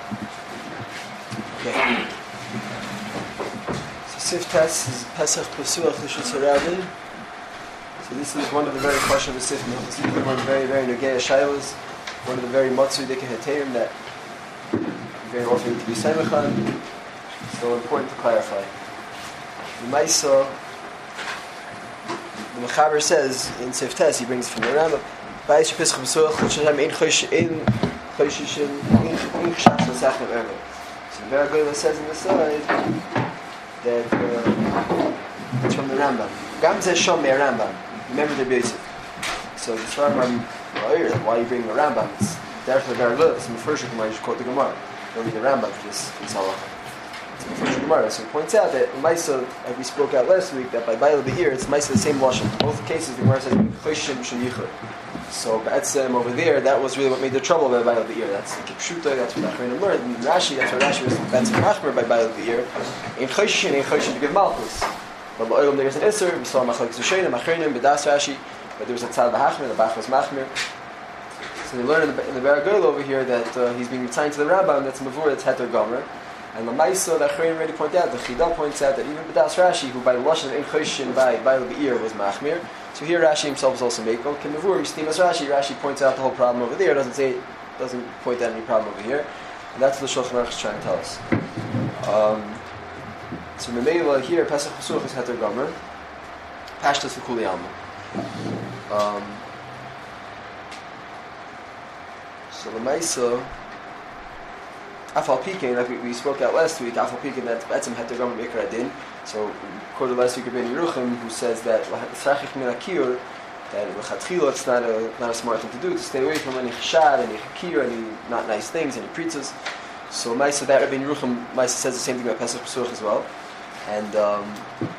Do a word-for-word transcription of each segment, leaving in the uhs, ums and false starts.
Okay. So Siftas is Pesach Pesuach Lishus Harabin. So this is one of the very questions of the Sif. This is one of the very, very Negea Shailas. One of the very Matsui Dika Heterim that very often need to be Semechan. So important to clarify. The Maisa, the Mechaber says in Siftas, he brings from the Rambam, Ba'is Pesach Pesuach Lishus Harabin in Chosh in Choshishin in Chashach L'Sachem Ermel. So the Veragula says in the side that uh, it's from the Rambam. Gam Zeh Shom Me Rambam. Remember the basic. So the Rambam, why you bring the Rambam? It's therefore very little. It's in the first Gemara. You should quote the Gemara. Don't need the Rambam for this. It's halacha. It's in the first Gemara. So he points out that Maisa, like we spoke out last week, that by Baila Be'ir, it's Maisa the same lashon. In both cases, the Gemara says Choshim Shel Yichud. So Ba'etzem over there, that was really what made the trouble by Baila Be'ir. That's the Kipshuta. That's what Achrein learned. And Rashi, that's what Rashi was Ba'etzem Machmer by Baila Be'ir. In Choshin, in Choshin to give Malchus. But La'olam there's an Isser. We saw Machlek Zushenim, Achreinim, B'das Rashi. But there was a Tzad B'Hachmer, the Bach was Machmer. So they learn in the, in the Baragol over here that uh, he's being assigned to the Rambam, that's Mavur, that's Heter Gomer. And the Maisa, the Achrein already pointed out, the Chida points out that even B'das Rashi, who by the Lashon in Choshin, by by Be'ir was Machmir. So here Rashi himself is also Meiko. Kim Mavur, Yistim as Rashi, Rashi points out the whole problem over there, doesn't say, doesn't point out any problem over here. And that's what the Shulchan Aruch is trying to tell us. Um, so Memela here, Pesach Pesuach is Heter Gomer. Pashtas L'Kuli Alma. Um, so the Maisa, Afal Pekin, like we, we spoke out last week, Afal Pekin, that's Betzim Heter Gomer Mikra Adin. So we quoted last week Rabbeinu Yerucham, who says that Tzrachik Min HaKiyur, that L'Chatchila, it's not a, not a smart thing to do, to stay away from any Chashad, any Chakir, any not nice things, any Pritzas. So Maisa, that Rabbeinu Yerucham, Maisa says the same thing about Pesach Pesuach as well. And um,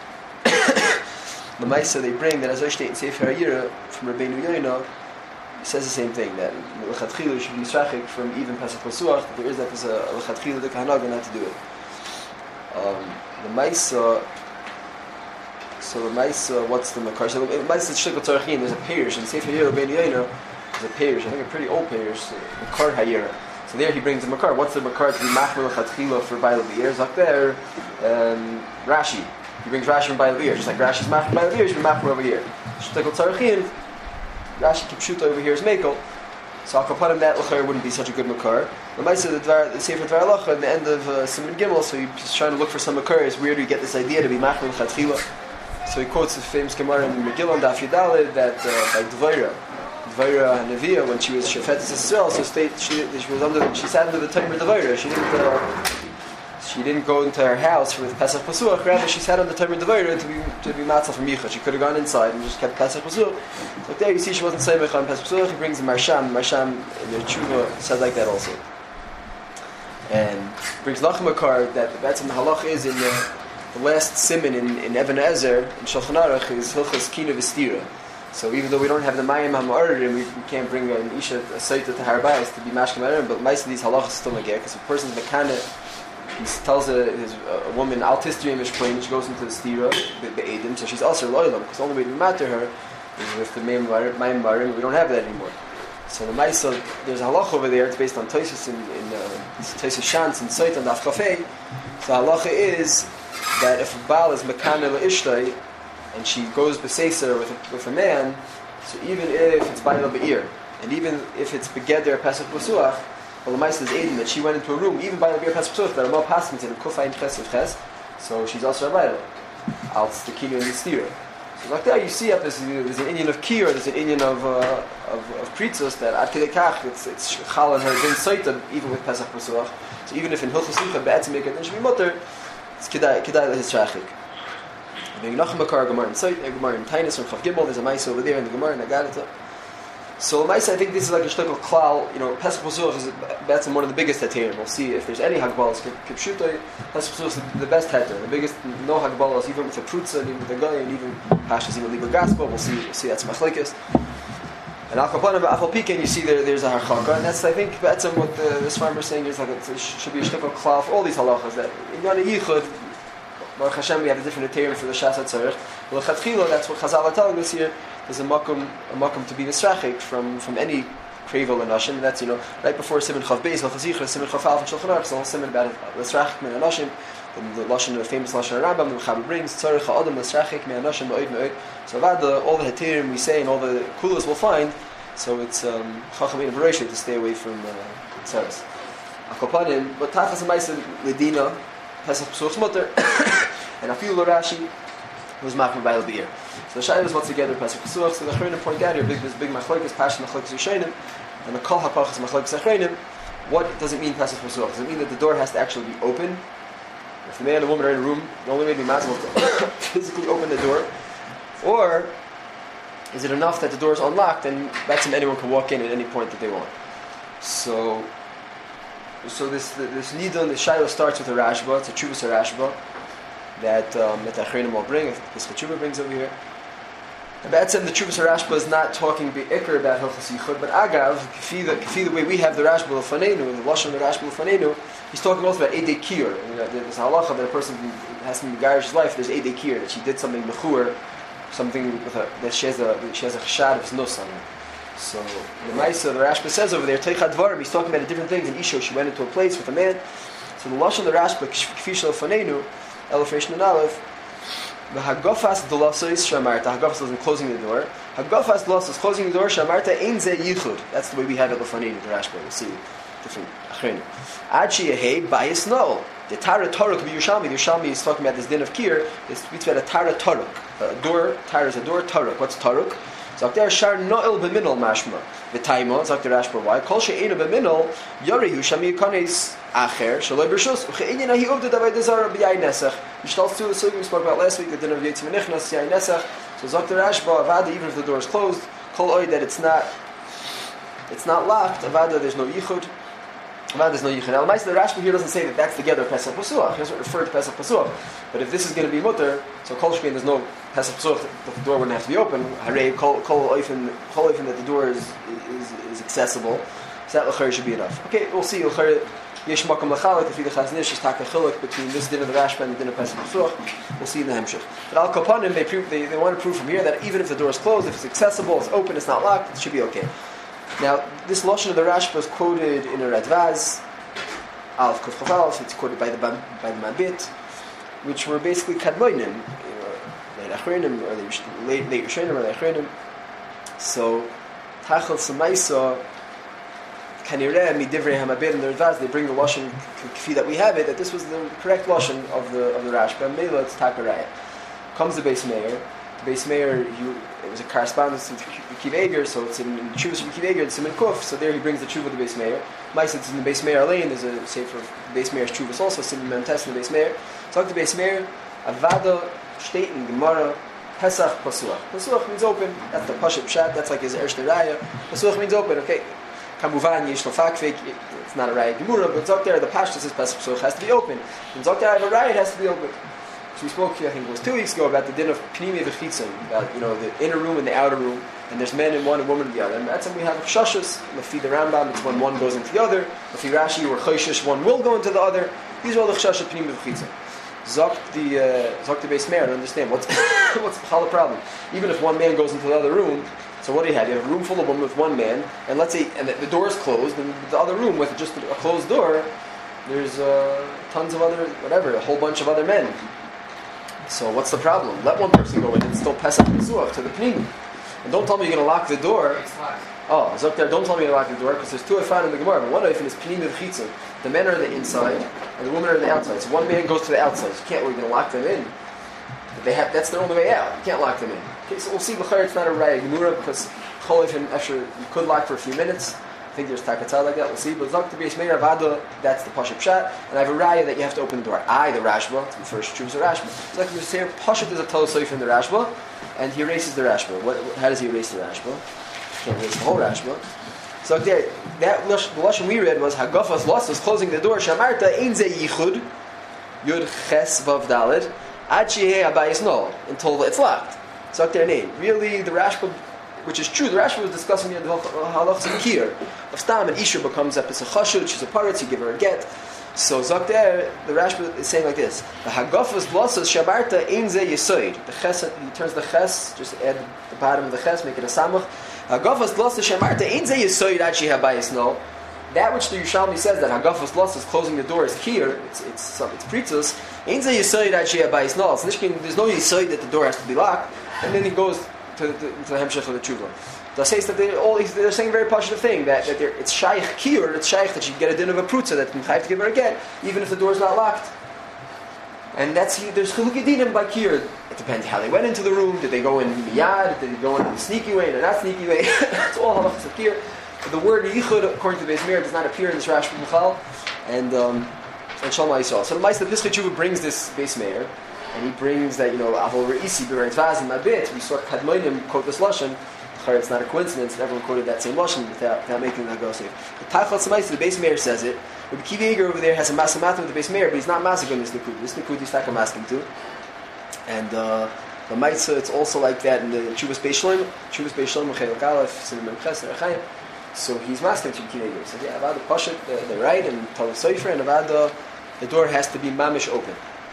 the Maisa they bring that as I state in Sefer HaYira from Rabbeinu Yoina says the same thing, that L'Chatchila should be Yisrachik from even Pesach Pesuach, that there is that there's a L'Chatchila the Kahanaga not to do it. Um, the Maisa, so the Maisa, what's the Makar? So the Maisa is Shikot Tzarachin, there's a parish in Sefer HaYira Rabbeinu Yoina, there's a parish, I think a pretty old parish, Makar HaYira. So there he brings the Makar. What's the Makar to be Machmer L'Chatchila for Baila Be'ir? Zak there, um, Rashi. He brings Rashi from Baila Be'ir. Just like Rashi's Machmer Baila Be'ir, he should be Machmer over here. Shtekol Tzarachin, Rashi Kipshuta over here is Mekel. So I'll put him that L'chayr wouldn't be such a good Makar. The Maisa, the, Dvar, the Sefer Dvar Halacha, at the end of uh, Siman Gimel, so he's trying to look for some Makar. It's weird to get this idea to be Machmer L'Chatchila. So he quotes the famous Gemara in Megillah and Daf Yudalid that uh, by Dvaira, Dvaira Neviah, when she was Shefetes Yisrael, so state she, she was under, she sat under the Tomer Dvaira. She didn't, uh, she didn't go into her house with Pesach Pesuach. Rather, she sat under the Tomer Dvaira to be to be matzah from Yichud. She could have gone inside and just kept Pesach Pesuach. So there you see she wasn't saying on Pesach Pesuach. He brings the Marsham. Marsham in the Tshuva said like that also, and brings Lachmakar that that's in the halach is in the, the last siman in in Even Ezer in Shulchan Aruch is Hilchos Kina V'Stira. So even though we don't have the Mayim HaMa'arim, we, we can't bring an Isha, a Saita to Har Bayis to be Mashkem HaMa'arim, but most of these halachas still make it, because a person's Mekane, he tells a, his, a woman, Al Tistri Mishpoin, she goes into the Stira, the, the Eidim, so she's also loyal, because the only way to matter her is with the Mayim HaMa'arim, we don't have that anymore. So the Maisa, there's a halach over there, it's based on Toisus in, in uh, Toisus Shantz and Saita and Daf Kafei. So halacha is that if a Baal is Mekane L'Ishtay, and she goes b'seiser with a, with a man, so even if it's Baila Be'ir, and even if it's Begeder Pesach Pesuach, well, the Maisa is aiding that she went into a room, even Baila Be'ir Pesach Pesuach, that are more passing in Kufayin Chesed Ches, so she's also a Baila. Als the Kinu and the Stira. So like that, you see up there's, there's an Indian of Kir, there's an Indian of uh, of, of Pritzos, that Ad Kedekach, it's it's Chal and her Din Soita, even with Pesach Pesuach. So even if in Hilchos Licha, Be'etzim Mikra, then she be Mutter, it's Kedai, Kedai L'Hisrachik. The Nachum Makar Gemara in Seit, Gemara in Tainus from Chav Gimel. There's a Maisa over there in the Gemara in Agadita. So Maisa, I think this is like a shtickle klal. You know, Pesach Pesuach is that's one of the biggest heterim. We'll see if there's any hagbalas. Kipshutai, Pesach Pesuach is the best heter, the biggest. No hagbalas, even with the prutza, and even with the guy, and even Pashas, even Liber Gaspa. We'll see. We'll see that's machlekes. And Al Kapanim, Afal Piken, you see there, there's a harchaka, and that's I think that's what the, this farmer is saying is like it should be a shtickle klal for all these halachas that in Yana Yichud. Baruch Hashem, we have a different Ethereum for the Shas HaTzarech. Well, L'Chatchila, that's what Chazal are telling us here. There's a makom, a makom to be Nisrachik from, from any Krevel and Nashim. That's, you know, right before Simon Chav Beis, L'chazichra, Simon Chav Alf, and Shulchan Aruch, so Simon about L'srachik min Nashim, the Lashon, the famous Lashon Rambam, the Mechaber brings, Tzarech ha'adam L'srachik min Nashim ba'od me'od. So about the, all the Heterim we say and all the Kulas we'll find, so it's um, Chacham in Bereishit to stay away from uh, Tzaras. Akopanim, but Tachas Amaisa Ledina, Pesach Pesuch's mutter, and Afilu Rashi was Machmer Bail Be'er. So the Shai was once together Pesach Pesuch, so the Achronim point out here, big, this big Machlokes, Passion Machlokes Yishayim, and the Kol HaPachas Machlokes Achronim. What does it mean Pesach Pesuch? Does it mean that the door has to actually be open? If the man and the woman are in a room, the only way to be mazel is to physically open the door, or is it enough that the door is unlocked and that's when anyone can walk in at any point that they want? So, so this this nidon, the Shiloh starts with a Rashba. It's a Chuvas Rashba that um, that the Achronim will bring. This Chuva brings over here. And that's in the Chuvas Rashba is not talking be'ikr about Hilchos Yichud, but Agav, Kafi the, Kafi the way we have the Rashba l'fanenu, the Lashon the Rashba l'fanenu, he's talking also about Eidei Kiyur. You know, there's a halacha that a person has to be Megarish his wife. There's Eidei Kiyur, that she did something mechur, something with a, that she has a she has a chashad of nus on her. So the Maisa, the Rashba says over there, Teichad Dvarim, he's talking about different things. In Isho, she went into a place with a man. So the Lashon the Rashba, Kafi Shel Fanenu, Elef Reish Nun Aleph, the Hagofas Dolasos Shamarta. Hagofas is closing the door. Hagofas Dolasos closing the door. Shamarta Ein Ze Yichud. That's the way we have it. Lefaninu, the Rashba. We'll see different achrenim. Ad Sheyehei Bayis No. The Tara Toruk be Yerushalmi. The Yerushalmi is talking about this din of Kir. It speaks about a Tara Toruk. A door. Tara is a door. Toruk. What's Toruk? Zakter Shar Noel B'Minol Mashma. The Taima. Zakter Rashba. Why? Kol She'enu B'Minol Yorehu Shami Yikones Acher Shaloi Bershus Uche'inyan Ahi Uvda Davai Dezara B'Yai Nesach. Yishtal Tzul Sugi we spoke about last week. The din of Yitzim Nichnas Yai Nesach. So Zakter Rashba Avada, even if the door is closed, Kol Oy that it's not it's not locked. Avada there's no Yichud. Avada there's no Yichud. Now the Rashba here doesn't say that that's together Pesach Pesuach. He doesn't refer to Pesach Pesuach. But if this is going to be mutter, so Kol Shkein there's no Pesach Pesuach that the door wouldn't have to be open. Harei Kol Kol Oifen Kol Oifen that the door is is, is accessible. So that l'chayr should be enough. Okay, we'll see. L'chayr yesh makam l'chalak. If the Chaznish is taka chiluk between this din of the Rashba and the din of Pesach Pesuach, we'll see in the Hemshech. But Al Kapanim they prove they, they want to prove from here that even if the door is closed, if it's accessible, it's open, it's not locked, it should be okay. Now this lashon of the Rashba is quoted in a Radvaz. Alf Kuf Chav Alf. It's quoted by the by the Mabit, which were basically kadmoinim, late achronim or late late Rishonim or late achronim. So Tachel Samaisa. Kanireh midivrei hamabed and the Radvaz, they bring the lashon kfi that we have it, that this was the correct lashon of the of the Rashba. Meila it's takaraya. Comes the Beis Meir. The Beis Meir, it was a correspondence with Kiv Eger, so it's in Chuvas of Kiv Eger, it's in Kuf. So there he brings the Chuva of the Beis Meir. Maisa it's in the Beis Meir Alein. There's a sefer of Beis Meir's Chuvas also. It's in the Memtes in the Beis Meir. Talk to Beis Meir. Avada steht in Gemara. Pesach Pasuach. Pasuach means open. That's the Pashat Pshat. That's like his Ershte Raya. Pasuach means open. Okay. Kamuvan yesh lefakvik. It's not a Raya Gemura, but Zok there the Pashtus says Pesach Pasuach has to be open. And Zok there I have a Raya, it has to be open. So we spoke, I think it was two weeks ago, about the din of Pnimi v'chitzon, about, you know, the inner room and the outer room, and there's men in one and woman in the other. And that's when we have Shashus, Lefi the Rambam, it's when one goes into the other. Lefi Rashi or Choshish, one will go into the other. These are all the Shashus Pnimi v'chitzon. Zok the uh, Zok the Beis Meir, I understand what's what's the problem. Even if one man goes into the other room, so what do you have? You have a room full of women with one man, and let's say, and the, the door is closed, and the other room with just a closed door, there's uh, tons of other, whatever, a whole bunch of other men. So what's the problem? Let one person go in and still Pesach Pesuach to the Pnimi. And don't tell me you're going to lock the door. Oh, Zok there, don't tell me you're going to lock the door, because there's two I found in the Gemara. But one if it is Pnimi v'chitzon. The men are on the inside, and the women are on the outside. So one man goes to the outside. So you can't, we're going to lock them in. But they have, that's their only way out. You can't lock them in. Okay, so we'll see, L'chayr, it's not a Raya Gemura, because Cholif and Esher, you could lock for a few minutes. I think there's takatzah like that, we'll see. But Zok the Beis Meir Avada, that's the Pashat Pshat. And I have a Raya that you have to open the door. I, the Rashba, the first choose the Rashba. So like we say, Pashat is a Tolosoif in the Rashba, and he erases the Rashba. What, how does he erase the Rashba? He can't erase the whole Rashba. So there, that the Lashon we read was Hagafas Lossos closing the door. Shamarta Ein Ze Yichud Yud Ches Vav Daled Ad Shehei Abayis No until it's locked. So their name. Really, the Rashba, which is true, the Rashba was discussing the halachas of Kir. Of Stam, and Isha becomes a Pesach Chashut, she's a paritz, you give her a get. So Zakter, the Rashba is saying like this: the Hagafas Blossos Shabarta Ein Ze Yesoid. The Ches, he turns the Ches, just add the bottom of the Ches, make it a Samach. Hagafas lost shemarta ain't say yisoid achi habayis no. That which the Yerushalmi says that Hagafas lost is closing the door is kir. It's it's some it's pritzos. Ain't say yisoid achi habayis no. There's no yisoid that the door has to be locked, and then he goes to the, to the hemshech of the tshuva. The says that they all they're saying a very positive thing that, that it's shaykh kir. It's shaykh that you get a din of a prutza that you have to give her again, even if the door is not locked. And that's there's chilukei dinim by kir. It depends how they went into the room. Did they go in miyad? Did they go in the sneaky way or not sneaky way? It's all halachas of kir. The word yichud, according to the Beis Meir, does not appear in this Rashi Michal, and um, and Shalom Yisrael. So the Ma'aseh of this Chitshuva brings this Beis Meir, and he brings that you know Avol Reisi B'Reit Vazim Mabit. We saw Kadmonim quote this lashon. It's not a coincidence that everyone quoted that same lashon without, without making that go safe. The Tachlat Ma'aseh, the Beis Meir says it. Rabbi Kiva Eger over there has a masamatim with the Beis Meir, but he's not masik on this nikud. This nikud he's not masking too. And uh, the Ma'aseh, it's also like that in the Chuvas Beis Shlomo, Chuvas Beis Shlomo Chelik Aleph, Sinim Ches Nerachayim. So he's masking to Rabbi Kiva Eger. He said, yeah, Avada Pashat, the, the right, and Tal Sofer, and Avada, the door has to be mamish open.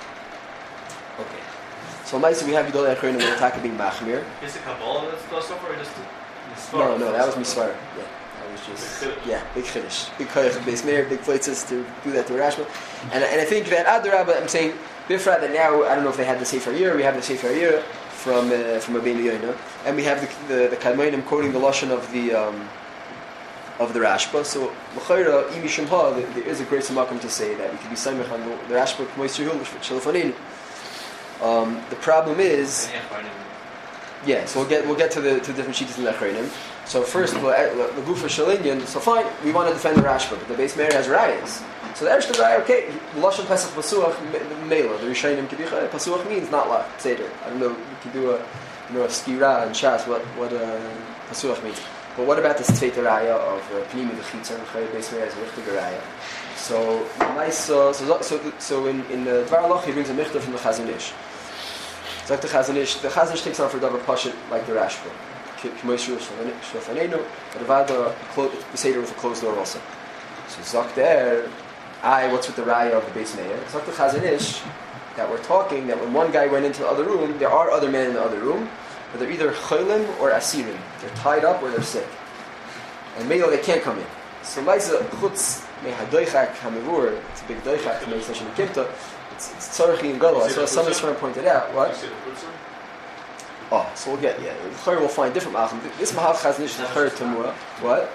Okay. So Ma'aseh, we have Yidol Echron and the attack being machmir. Is it Kabbalah that's Tal Sofer or just Misvar? No, no, that was Misvar. Yeah. Just, yeah, big chiddush, big koyach Beis Meir, big places to do that to Rashba, and and I think that Adarabba, I'm saying Bifrat that now I don't know if they had the Sefer Yira, we have the Sefer Yira from uh, from Rabbeinu Yoina, and we have the the, the Kadmonim quoting the lashon of the um, of the Rashba. So l'chayra imi shemha, there is a great samakim to say that we could be samech on the, the Rashba k'moisir hulish shalafaninu. Um The problem is. Yeah, so we'll get we'll get to the to different sheets in the Achreinim. So first, the Gufa Shalinyan. So fine, we want to defend the Rashba, but the Beis Meir has rayas. So the Ershta raya, okay, Lashon Pesach Pasuach Mela. The Rishayim Kibicha Pasuach means not like Seder. I don't know. We can do a you know a skira and shas what what uh, Pasuach means. But what about this Tzveita raya of Pnimi V'Chitza? The Beis Meir has a Richtige raya. So nice. Uh, so so so in in the Dvar Halacha he brings a michtav from the Chazon Ish. It's like the Chazon Ish. The Chazon Ish takes on for Davar Pashat like the Rashba. K'moishu Shlofanenu, but Avada the Seder with a closed door also. So Zok there, I what's with the raya of the Beis Meir? Zok the Chazon Ish that we're talking that when one guy went into the other room, there are other men in the other room, but they're either cholim or asirim. They're tied up or they're sick, and maybe they can't come in. So Ma'aseh chutz mehadoichak hamivur. It's a big doichak to make such a kimta. It's it's tzarchi and gadol. So some of friend pointed out what. Oh, so we'll get, yeah. The Chayr will find different Malachim. This Mahal Chazon Ish is the Chayr Tamura. What?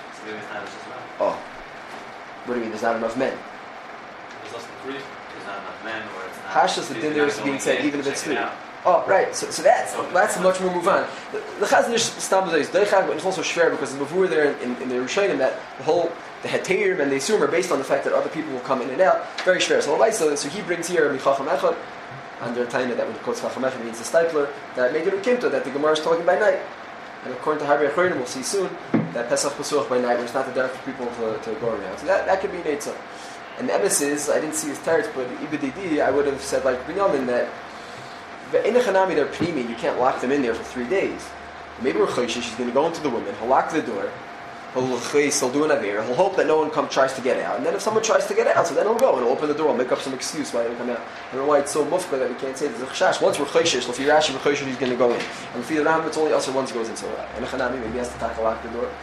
Oh. What do you mean? There's not enough men? There's less than three. There's not enough men, or it's not... Hashas, the din there is being said, even if it's three. Oh, right. So so that's that's much more move on. The, the Chazon Ish Stambazah is Deichag, but it's also Shver, because the Mavur there in, in, in the Rishonim, that the whole, the Heterim and the Isum are based on the fact that other people will come in and out. Very Shver. So, so, so he brings here Michacham Echad, under Taina that when he quotes Chacham Echad means the stipler, that make it a kimta, that the Gemara is talking by night. And according to Harbi Achronim, we'll see soon that Pesach Pasuach by night, where it's not the dark for people to, to go around. So that, that could be Neitzah. And the emes is, I didn't see his teretz, but Ibididi, I would have said like Binyamin that the Enechanami, they're Pnimi, you can't lock them in there for three days. Maybe we're Choshish, she's going to go into the woman, he'll lock the door, he'll he'll do an Avir, he'll hope that no one come tries to get out, and then if someone tries to get out, so then he'll go and he'll open the door, he'll make up some excuse why he didn't come out. I don't know why it's so mufka that we can't say there's a Chashash. Once we're Choshish, if you're Rashi, we're Choshish, he's going to go in. And if you're Ram, it's only us or once goes in, so Enechanami maybe has to tackle lock the door.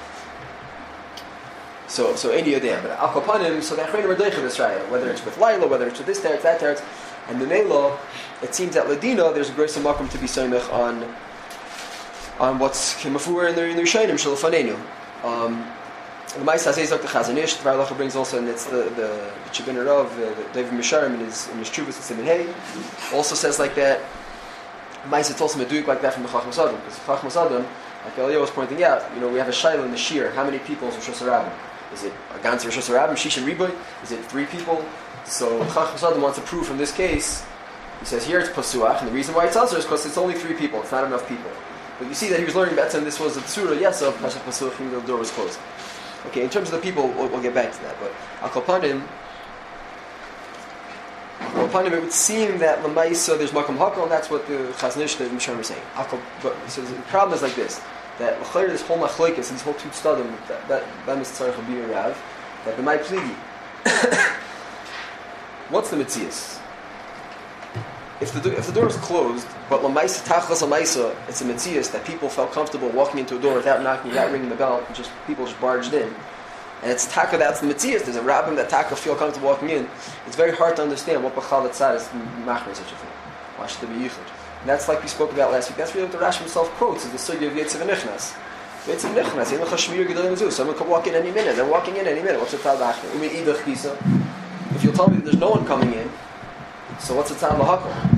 So, so any idea, but Al Kapanim, so the Achreinim are Deicha this raya, whether it's with Laila, whether it's with this teretz, that teretz, and the Mela, it seems that Ladina, there's a great makom to be soimech on, on what's Kimafur in the in the Rishayim Shalafanenu. Um, the Ma'aseh says like the Chazon Ish, the Varlacha brings also, and it's the the Chibin Rav, the David Misharim in his in his Chuvas and Simin Hay, also says like that. Ma'aseh also meduik like that from the Chacham Sadam, because Chacham Sadam, like Eliyahu was pointing out, you know, we have a shayla in the shir. How many people is Rosh Hashanah? Is it a ganzer Rosh Hashanah, Shish and Riboy? Is it three people? So Chacham Sadam wants to prove from this case. He says here it's pasuach, and the reason why it's also is because it's only three people. It's not enough people. But you see that he was learning better, and this was a tzura yes of Pashat Pasuach, even though the door was closed. Okay, in terms of the people, we'll, we'll get back to that. But Al Kapanim, Al Kapanim, it would seem that Lamaisa there's Makam Hakal, and that's what the Chazon Ish, the Misharim are saying. But so the problem is like this: that l'chayr this whole machlokes, these whole two stadim, that that that is tzarich b'ir rav, that b'may pligi. What's the mitzias? if the do- if the door is closed, but lamaisa tachlas lamaisa, it's a metzias that people felt comfortable walking into a door without knocking, without ringing the bell, and just people just barged in. And it's taka, that's the metzias. There's a rabbin that taka feel comfortable walking in. It's very hard to understand what b'chal tzad is machmer such a thing. Why should there be yichud? And that's like we spoke about last week. That's really what the Rashi himself quotes, is the sugi of Yetziv Nichnas. Yetziv Nichnas, Yetziv Shmir Gedolim Zu. Someone could walk in any minute. They're walking in any minute. What's the tal b'achmer? Umi idach kisa. If you'll tell me that there's no one coming in, so what's the tal b'hakol?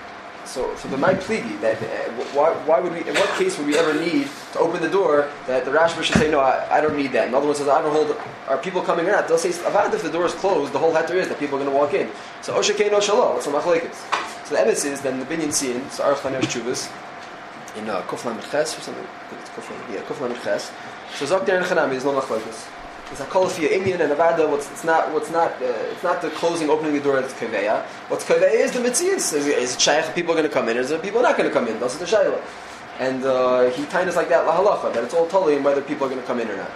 So, so the my pligi that uh, why why would we? In what case would we ever need to open the door? That the Rashba should say no, I, I don't need that. Another one says I don't hold. Are people coming or not? They'll say avad if the door is closed, the whole heter is that people are going to walk in. So oshekei no shalom. What's the machlekes? So the emes is then the binyan siin. So Aruch Laner Shuvas in uh, Kuf Lamed Ches or something. I think it's Kuf Lamed, yeah, Kuf Lamed Ches. So Zok der Chanami, there's no machlekes. It's a kolafia Indian and avada. What's it's not what's not uh, it's not the closing, opening the door that's kaveya. What's kaveya is the mitzias. Is, is it shaykh? People are going to come in. Is it people not going to come in? That's the shayla. And uh, he kind of like that lahalacha that it's all totally in whether people are going to come in or not.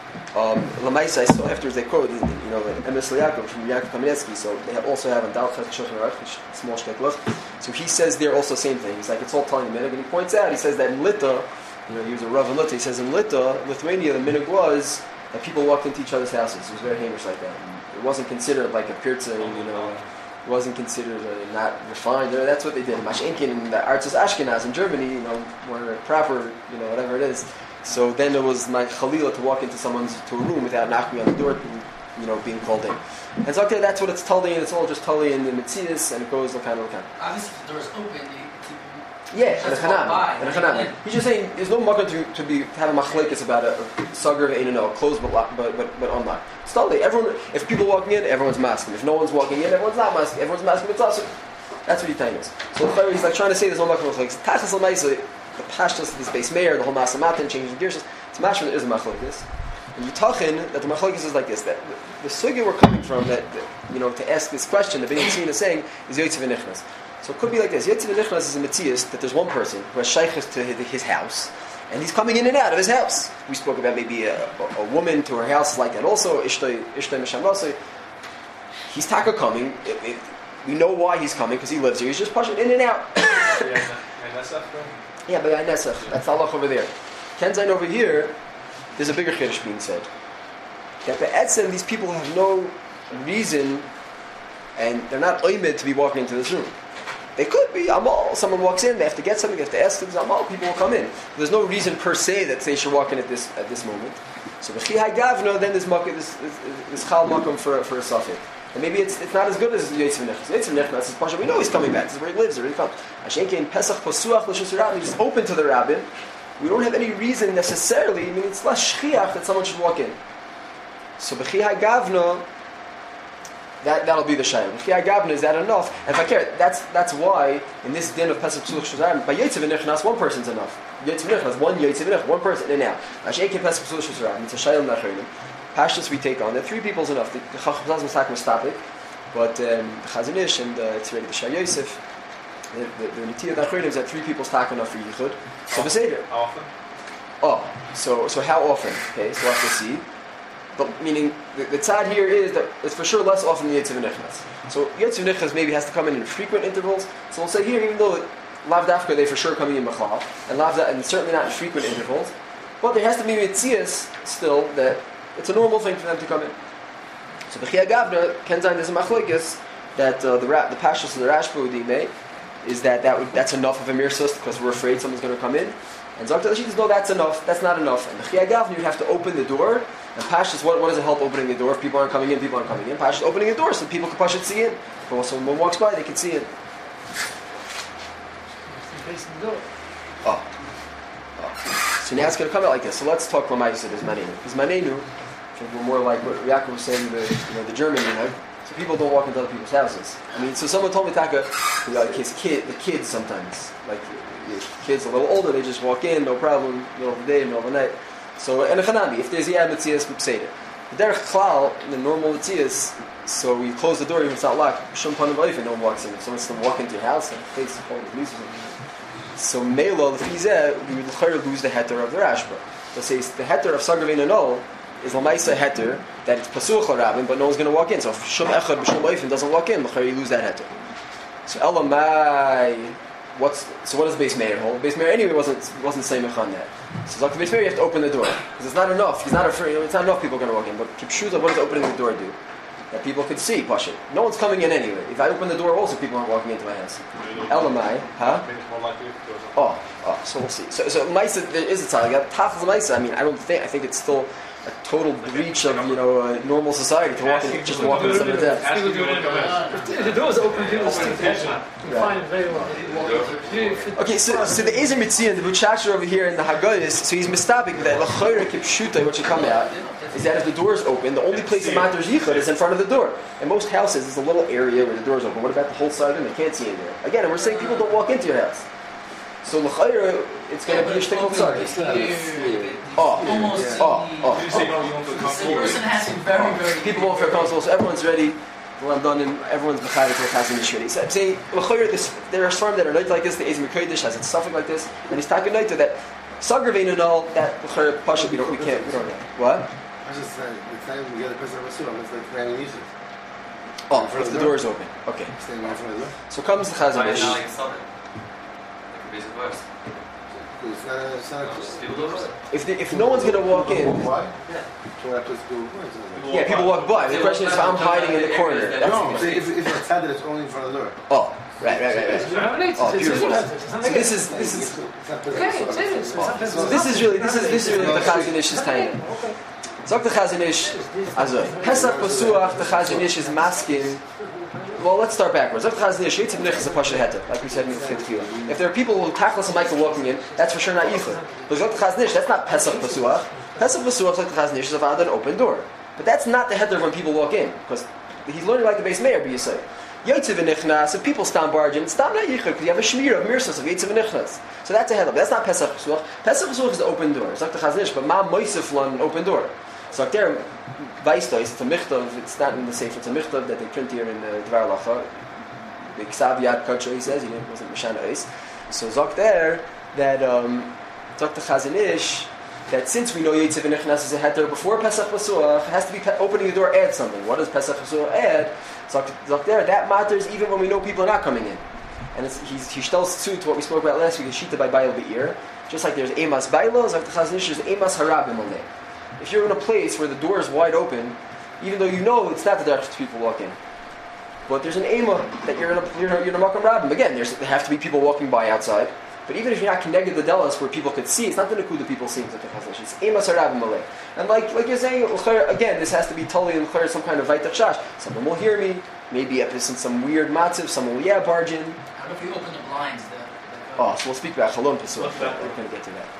Um, Lamaisa, so afterwards they quote, you know, Emes Yaakov from Yaakov Kamenetsky. So they have also have a Dal Chas Shulchan Aruch, small shtekluch. So he says there also the same thing. He's like it's all telling the minhag, and he points out. He says that in Lita, you know, he was a Rav in Lita. He says in Lita, Lithuania, the minhag was that people walked into each other's houses. It was very hamish like that. And it wasn't considered like a pirza, you know. It wasn't considered uh, not refined. That's what they did. Mashenkin and the arts is Ashkenaz in Germany, you know, were proper, you know, whatever it is. So then it was my chalila to walk into someone's to a room without knocking on the door, and, you know, being called in. And so okay, that's what it's tully, and it's all just tully in the mitzias, and it goes the kind of kind. Obviously, if the door is open, you Yeah, and a chanami, and a chanami. He's just saying there's no makkah to to be to have a machlekes about a sagar ain't no closed but locked, but but but unlocked. Still, everyone, if people walking in, everyone's masking. If no one's walking in, everyone's not masking. Everyone's masking. It's also that's what he's telling us. So he's like trying to say there's no makkah machlekes. Tachas l'maisa, the pashtus of this base mayor, the whole masamatan, changing the gears. It's mashma there is a machlekes. And you tachin that the machlekes is like this. That the, the sugya we're coming from, that, that you know, to ask this question, the Binyan Tzina is saying is Yotziv Nichnas. So it could be like this. Yetziv Nichnas is a metzias that there's one person who has shaykhs to his house, and he's coming in and out of his house. We spoke about maybe a, a, a woman to her house like that also. Ishtay Ishtay Mishamrasei. He's taka coming. It, it, we know why he's coming because he lives here. He's just pushing in and out. Yeah, but Nesach. That's Allah over there. Kenzain over here. There's a bigger chiddush being said. That the etzem, these people have no reason, and they're not oimid to be walking into this room. They could be amal. Someone walks in, they have to get something, they have to ask things. Amal, people will come in. There's no reason per se that they should walk in at this at this moment. So b'chihai gavno, then there's this this, this chal makom for for a suffix. And maybe it's it's not as good as Yetziv Nichnas. Yetziv Nichnas is pasha. We know he's coming back. This is where he lives. Where he comes. Hashenkein Pesach Pasuach l'shus rabbin. He's open to the rabbin. We don't have any reason necessarily. I mean, it's less shchiach that someone should walk in. So b'chihai gavno. That that'll be the shayla. B'chiyah gavna, is that enough? And if I care, that's that's why in this din of Pesach Psuch Shuzayim, by Yetziv Nichnas, one person's enough. Yetziv Nichnas, one Yetziv Nichnas, one person in and out. Asheikin Pesach Psuch Shuzayim, it's a shayla nachrinim. Pashtus we take on that. Three people's enough. The Chacham Zazim Sak Mustapik, but um, the Chazon Ish and uh, it's ready the Shai Yosef. The the Nitiyah nachrinim is that three people's tak enough for Yichud. So Beseder. How often? Oh, so so how often? Okay, so we'll have to see. But meaning, the, the tzad here is that it's for sure less often than Yetziv Nichnas. So Yetziv Nichnas maybe has to come in in frequent intervals. So we'll say here, even though Lav Dafka, they for sure coming in Machal, and Lav Dafka, and certainly not in frequent intervals, but there has to be Metzias still that it's a normal thing for them to come in. So B'chiyah Gavna, Kenzain, there's a machlokes that uh, the the Pashtus of the Rashba Udime is that, that would, that's enough of a mirsus because we're afraid someone's going to come in. And Zok Tadashit is no, that's enough, that's not enough. And B'chiyah Gavna, you have to open the door. And Pashtus, what, what does it help opening the door? If people aren't coming in, people aren't coming in. Pashtus opening the door so people can Pashtus see in. But when someone walks by, they can see in. Oh. oh. So now it's going to come out like this. So let's talk Lamaisa of Manenu. Because Manenu, we're more like what Yaakov was saying, the, you know, the German, you know. So people don't walk into other people's houses. I mean, so someone told me, Taka, you know, like his kid, the kids sometimes, like the kids a little older, they just walk in, no problem, middle of the day, middle of the night. So, and a chanami, if there's yad metzias b'pseider. The derech klal, the normal metzias, so we close the door even if it's not locked, shum panim b'leif, and no one walks in. If someone's to walk into your house and face the phone, the so melo, the fizeh, we would lose the heter of the Rashba. Let's say the heter of Sagarvin and all is l'maisa heter, that it's pasuch l'rabin, but no one's going to walk in. So if shum echad b'shum b'leif doesn't walk in, l'chayr you lose that heter. So Elamai, what's so what does the base mayor hold? The base mayor anyway wasn't wasn't saying on that. So like the base mayor, you have to open the door because it's not enough. He's not afraid. It's not enough people are going to walk in. But Kipshuta, what does opening the door do? That people could see, Pasha. No one's coming in anyway. If I open the door, also people aren't walking into my house. Elamai, huh? Oh, oh, so we'll see. So, so Maisa, there is a time. You got Tafel Maisa. I mean, I don't think. I think it's still a total breach of you know uh, normal society to walk in, just walk into someone's house. The doors open, people still find it very well. Okay, so so the Ezer Mitzian, the Buchacher over here in the Haggais, so he's mistaken that L'chayra Kipshuta, what should come out, is that if the door is open, the only place that matters yichud is in front of the door. In most houses, there's a little area where the door is open. What about the whole side of them? They can't see in there. Again, and we're saying people don't walk into your house. So l'chayra, it's going to be a shtickle tzad. Oh, oh, oh. The person has to be very, very. People won't feel comfortable, so everyone's ready. Well, I'm done, and everyone's b'chayv to the chazon ish ready. So I'm saying, l'chayra, there are some that are not like this. The Ezer Mikodesh has it something like this, and he's talking to that. Sagar vein and all that l'chayra pasha. We don't, we can't, we don't know what. I was just saying, the time we get a person of a suit, it's like trying to use it. Oh, if the door is open. Okay. Staying in front of the door. So comes the chazon ish. Like a sudden. Like a basic verse. It's not a, it's not a, If the, if no one's going to walk in, why? Yeah. So that place people walk by. yeah, people walk by. The question is if I'm hiding in the corner. That's No, the if, if it's sad that it's only in front of the door. Oh, right, right, right, right. Oh, beautiful. So this is this is It's not person Okay, of a it is. suit. so this is really this is this is really the Chazon Ish's time. Zok the Chazon Ish, Azoy. Pesach Pasuach, the Chazon Ish is masking. Well, let's start backwards. Zok the Chazon Ish, Yitzhak Nich is a Pasha Heter, like we said in the fifth field. If there are people who tachlis a Michael walking in, that's for sure not Yichud. But Zok the Chazon Ish, that's not Pesach Pasuach. Pesach Pasuach, Zok the Chazon Ish, is about an open door. But that's not the Heter when people walk in, because he's learning like the base mayor, be you say. Yotzev v'nichnas, if people stand barging, it's not yichud because you have a shmira of mirsas of Yotzev v'nichnas. So that's a head up. That's not Pesach Pasuach. Pesach Pasuach is the open door. It's like the Chazon Ish, but ma moisef lan open door. So like there, Vaistois, it's a michtav. It's not in the safe. It's a michtav that they print here in the Dvar Lacha. The Ksav Yad Kacho, he says, he wasn't Mishana Eis. So Zok there that um, Zok the Chazon Ish, that since we know Yotzev v'nichnas is a heter before Pesach Pasuach, it has to be pe- opening the door add something. What does Pesach Pasuach add? So there, that matters even when we know people are not coming in. And it's, he's, he tells too to what we spoke about last week, Shita by Bail Be'ir. Just like there's Emas Bailos, like the Chazon Ish, there's Emas Harabim Aleh. If you're in a place where the door is wide open, even though you know it's not the direction people walk in, but there's an Ema that you're in a, you're, you're in a Makam Rabim. Again, there's, there have to be people walking by outside. But even if you're not connected to the Delas where people could see, it's not the Nakuda people seeing like the Chazon Ish. It's Emas Harabim Aleh. And like like you're saying, again, this has to be totally in some kind of Vaitach Shash. Someone will hear me. Maybe if it's in some weird matziv, someone will yeah barge in. How if you open the blinds? The, the oh, so we'll speak about Chalon Pesuach. We're going to get to that.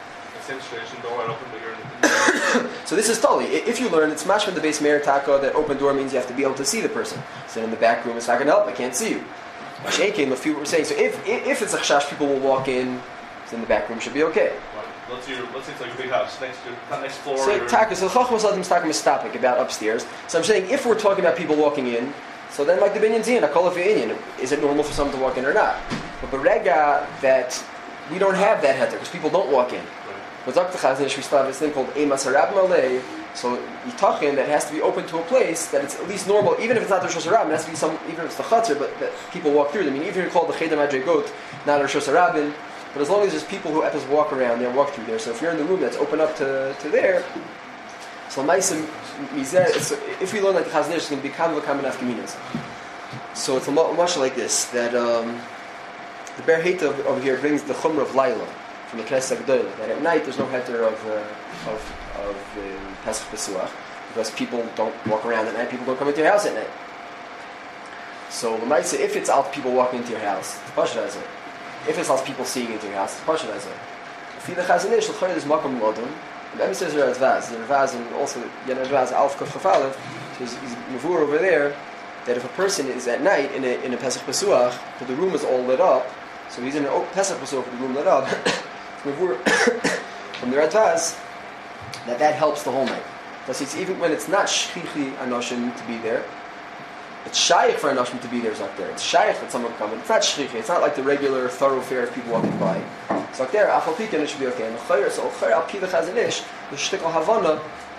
So this is totally. If you learn, it's mashman the base meir taka that open door means you have to be able to see the person. So in the back room, it's not going to help. I can't see you. Shaking, if you were saying so, if if it's a chash, people will walk in. So in the back room should be okay. Let's say, let's say it's like a big house next to not next floor. So taka. So chachmas ladim stakim is topic about upstairs. So I'm saying if we're talking about people walking in. So then, like the binyan zion, a kol Indian, is it normal for someone to walk in or not? But berega that we don't have that heter because people don't walk in. But Zok the Chazon Ish, we still have this thing called Emas Harab Malay. So yitachin that has to be open to a place that it's at least normal, even if it's not the Rosh Hashanah, it has to be some, even if it's the Chatzar, but that people walk through. I mean, even if you're called the Cheder Madrigot, not a Rosh Hashanah, but as long as there's people who just walk around there, walk through there. So if you're in the room that's open up to, to there. So if we learn like the Chazon Ish, it's going to be Kam V'Kam Enough Kaminas. So it's a much like this, that um, the Ber Heita over here brings the Chumrah of Laila from the Knesset Gdolah, that at night there's no heter of, uh, of, of uh, Pesach Pesuach, because people don't walk around at night, people don't come into your house at night. So we might say, if it's out people walking into your house, it's Pasha Hazeh. If it's out people seeing into your house, it's Pasha Hazeh. If the Chazon Ish, l'chayr there's Makam Lodon, the Rebbe says there are Ravaz, the Ravaz and also the Ravaz Alf Kuf Chafalev, so he's, he's Mavur over there, that if a person is at night in a, in a Pesach Pesuach, but the room is all lit up, so he's in a Pesach Pesuach with the room lit up, from the Ravaz, that that helps the whole night. Because it's even when it's not Shchichi Anoshim to be there, it's Shaykh for Anoshim to be there, it's not there. It's Shaykh that someone come in. It's not Shchichi, it's not like the regular thoroughfare of people walking by. It's like there, Afal Pikin, it should be okay. And the Chayr, so Chayr Al Pi the Chazon Ish, the Shtikal Havana,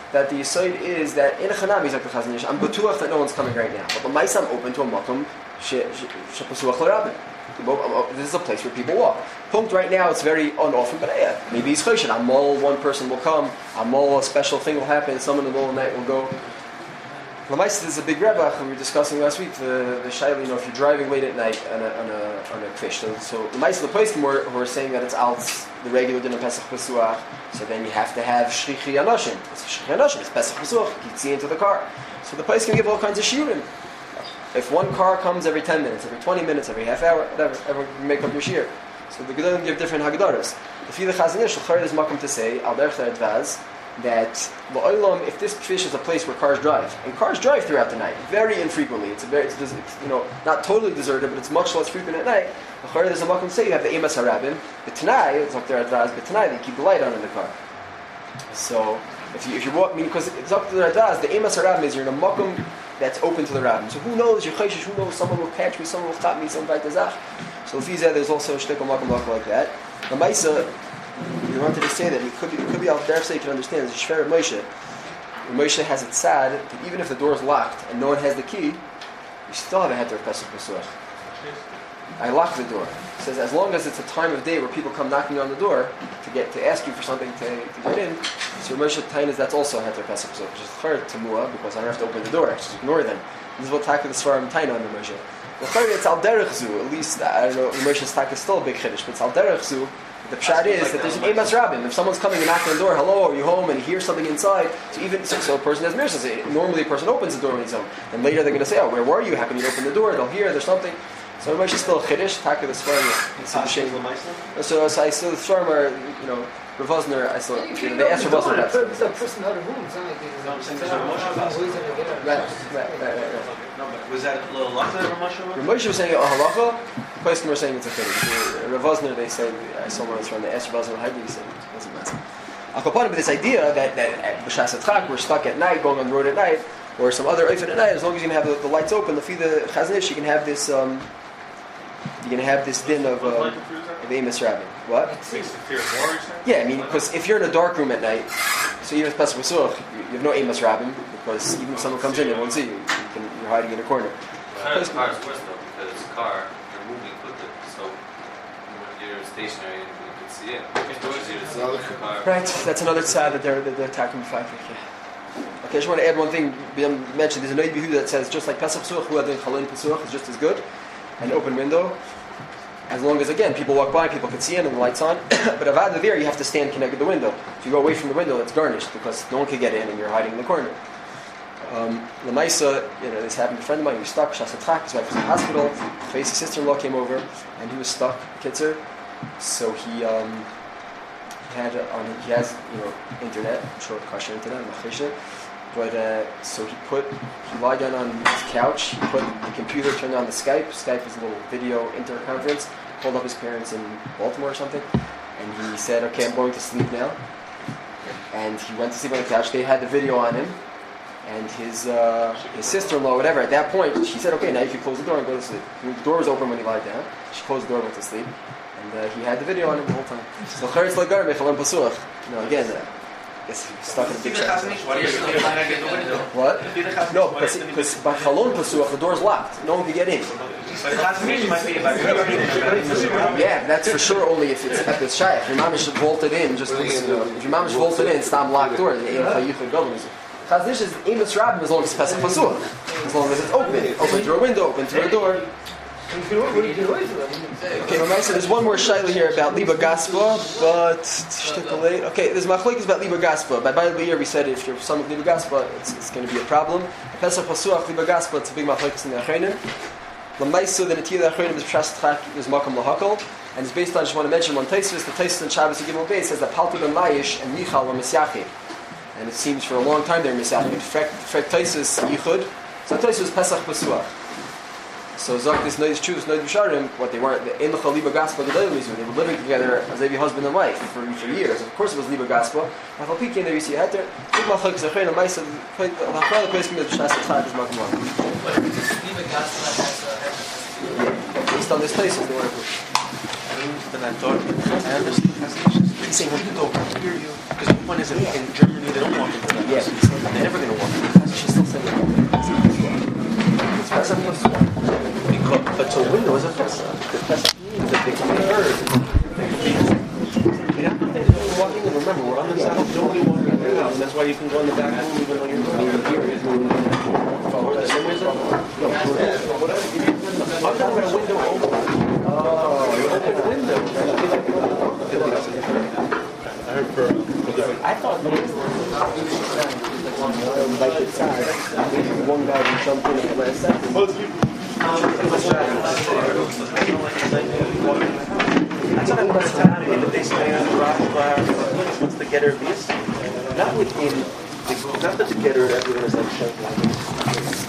that the site is that in a chanami is like the Chazon Ish. I'm batuach that no one's coming right now, but the ma'isa I'm open to a makom shepasuach l'rabbi. This is a place where people walk. Punkt right now, it's very unoften, but yeah, maybe it's choshen. Amol, one person will come. Amol, a special thing will happen. Someone in the middle of the night will go. Lamaisa is a big rebbe. We were discussing last week the the shaila. You know, if you're driving late at night on a on a on a fish, so so Lamaisa the place who are, who are saying that it's out the regular din of Pesach Pesuach. So then you have to have shrichi anashim. It's shrichi anashim. It's Pesach Pesuach. You see into the car. So the place can give all kinds of shiurim. If one car comes every ten minutes, every twenty minutes, every half hour, whatever, ever make up your shir. So the Gedolim give different hagdaras. If you the Chazon Ish, L'chayr is makom to say al derech advaz that la'olam, if this fish is a place where cars drive, and cars drive throughout the night, very infrequently. It's a very, it's, it's you know, not totally deserted, but it's much less frequent at night. L'chayr there's a makom to say you have the emas harabim, but tonight it's up there advaz, but tonight they keep the light on in the car. So if you if you walk, I mean, because it's up to the advaz, the emas harabim is you're in a makom that's open to the rabbin. So who knows? You're chayshish. Who knows? Someone will catch me. Someone will stop me. Someone will bite the zach. So if he's there, there's also a shtickle makom like that. The Maisa, you wanted to say that it could be, it could be out there so you can understand. It's a shver of Moshe. Moshe has it sad that even if the door is locked and no one has the key, you still have a heter of Pesach Pesuach. I lock the door. It says as long as it's a time of day where people come knocking on the door to get to ask you for something to, to get in. So Moshe Tain is that's also a heter Pesach Pesuach, which is third to Muah because I don't have to open the door. I just ignore them. This is what Taka the Svarim Tain on the Moshe. The third it's al derech zu. At least I don't know. Moshe's Taka is still a big chiddush, but it's al derech zu. The pshat is like that there's an emas rabbin. If someone's coming and knocking on the door, hello, are you home? And he hears something inside. So even so, so a person has mirrors. Normally a person opens the door when he's home, and later they're going to say, oh, where were you? How come you open the door? They'll hear there's something. So Moshe is still a chiddush. Taka the Svarim. So so I saw the Svarim are you know. Rav Wosner, I saw. You know, they asked Rav Wosner that. The person out of room. It's not like Right, right, right, right. No, but was that a little longer than Rav Moshe? Rav Moshe was saying a halacha. The place were saying it's a chiddush. Rav Wosner, they said I saw one from the asked Rav Wosner how do you say it doesn't matter. But this idea that that at b'shas atchak we're stuck at night, going on the road at night, or some other oifet at night, as long as you can have the, the lights open, the the Chazon Ish, you can have this. Um, you can have this din of. Um, The Amos Rabbi. What? Makes you fear more, you're saying? Yeah, I mean, because if you're in a dark room at night, so even if Pesach Pesuach, you, you have no Amos Rabbi, because even if someone comes in, they won't see you. you can, you're hiding in a corner. Car is worse though, because car, you're moving quickly, so when you're stationary, you can see it. Indoors, you're seeing the car. Right, that's another side that they're, that they're attacking the fact. Yeah. Okay, I just want to add one thing. Biam mentioned there's a Noid Behu that says just like Pesach Pesuach, who had the Chalon Pesuach is just as good, an open window. As long as, again, people walk by, people can see it and the light's on. But Avada there, you have to stand connected to the window. If you go away from the window, it's garnished because no one can get in and you're hiding in the corner. Um, Lamaisa, you know, this happened to a friend of mine, he was stuck, Shasatrak, his wife was in the hospital, his sister-in-law came over, and he was stuck, Kitzer. So he, um, he had, on, he has, you know, internet, short kosher internet, machisha. But, uh, so he put, he lied down on his couch, he put the computer, turned on the Skype. Skype is a little video interconference. Called up his parents in Baltimore or something. And he said, okay, I'm going to sleep now. And he went to sleep on the couch. They had the video on him. And his uh, his sister-in-law, whatever, at that point, she said, okay, now you can close the door and go to sleep. The door was open when he lied down. She closed the door and went to sleep. And uh, he had the video on him the whole time. So, Charetz Lagar, Mechalon Pasuach. You know, again, uh, Yes, stuck in a big shop. What? No, because because by Chalon Pasuach the door's locked. No one can get in. Yeah, that's for sure. Only if it's at the shaykh. Your mom should vault it in. Just if your mom should vault it in, stop locked door. Chazon Ish is Amos Rabbim as long as it's Pesach Pasuach, as long as it's open, open through a window, open through a door. Okay, so there's one more shayla here about Liba Gaspa, but okay, there's machlokes about Liba Gaspa. By Bible year, we said if you're son of Liba Gaspa, it's, it's going to be a problem. Pesach Pasuach Liba Gaspa, it's a big machlokes in the Achreinim. The Ma'isa, the Netiyah the Achreinim is Pshas Tchak, is Makam Lahakol, and it's based on. I just want to mention one Taisus. The Taisus in Shabbos Gimel Beis says that Palti ben Maish and Michal were Misyachim, and it seems for a long time they're Misyachim. Frek Taisus Yichud, so Taisus is Pesach Pasuach. So Zok this Noid Shuvas Noid B'Sharim, what they weren't in the Liba Gaspa Gedolim Mizu. They were living together as they be husband and wife for, for years. Of course, it was Liba Gaspa. Afal Pikin there you see Heter. Big Machlokes Achreinim Ma'isa. The Hachral the place commit Shas Tzad is Makam One. Liba Gaspa has based on this place, they want to put. then I thought I understood. He's saying when you go here, you. Because the point is, in, in Germany, they don't walk into that Yeah, house. but he's saying They're never going to walk into that. she's still saying it's Pesach plus one. Because, but so window is a Pesach. The Pesach means that they can be heard. We have nothing to do with walking in. Remember, we're on the side of nobody walking in the house. That's why you can go in the back room even though you're not here. Or the same way as that. No, I'm talking about a window open. Oh, you open a window. I heard for, for different. I thought the like the side, one guy can jump in at the last second. That's what I'm going to tell you, that they stay on the rock class. What's the getter beast? Not within, the, not that the getter, everyone is like shelter.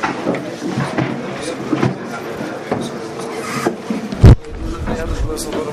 I have this little